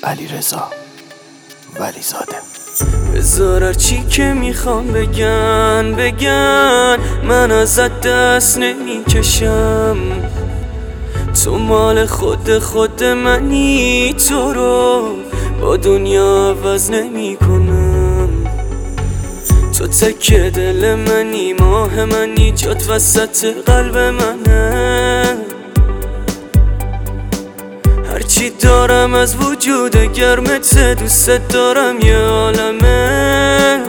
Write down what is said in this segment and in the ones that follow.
علیرضا ولیزاده. بذار هرچی که میخوام بگن من ازت دست نمیکشم. تو مال خود منی، تو رو با دنیا عوض نمی کنم. تو تکه دل منی، ماه منی، جات وسط قلب منه. هرچی دارم از وجود گرمت، دوست دارم یه عالمه.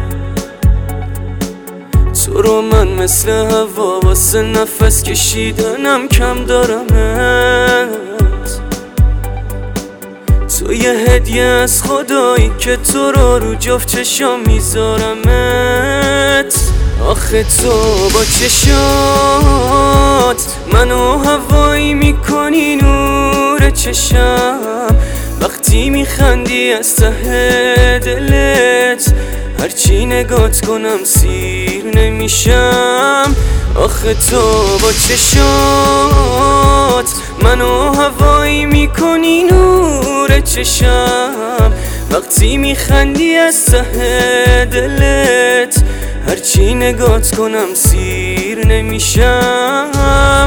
تو رو من مثل هوا واسه نفس کشیدنم کم دارمت. تو یه هدیه از خدایی که تو رو جفت چشام میذارمت. آخه تو با چشات منو هوایی میکنی، نور چشم وقتی میخندی از ته دلت. هرچی نگات کنم سیر نمیشم. آخه تو با چشات منو هوایی میکنی، نور چشم وقتی میخندی از ته دلت. هرچی نگات کنم سیر نمیشم.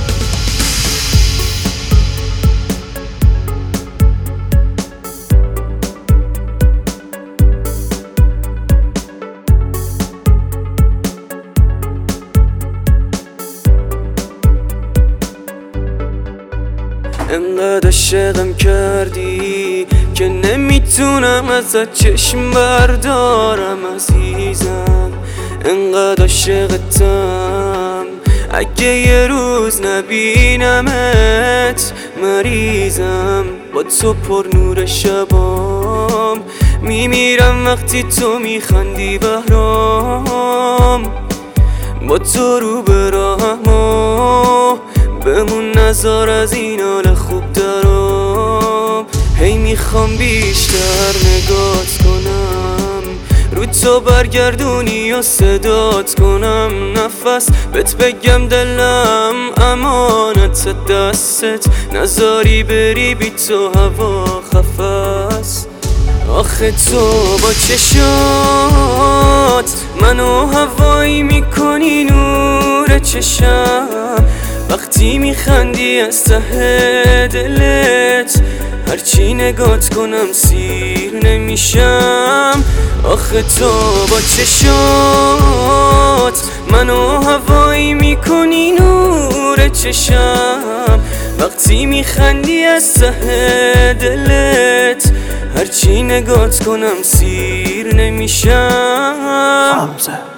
انقدر عشقم کردی که نمیتونم ازت چشم بردارم عزیزم. انقدر عاشقتم اگه یه روز نبینمت مریضم. با تو پر نور شبام میمیرم وقتی تو میخندی بهرام. با تو رو به راهم بمون، نزار از این حال خوب دارم. هی میخوام بیشتر نگات کنم، رو تو برگردونی و صدات کنم. نفس بهت بگم دلم امانت دستت، نزاری بری بی تو هوا خفست. آخه تو با چشات منو هوایی میکنی، نور چشم وقتی میخندی از ته دلت. هرچی نگات کنم سیر نمیشم. آخه تو با چشات منو هوایی میکنی، نور چشم وقتی میخندی از ته دلت. هرچی نگات کنم سیر نمیشم. حمزه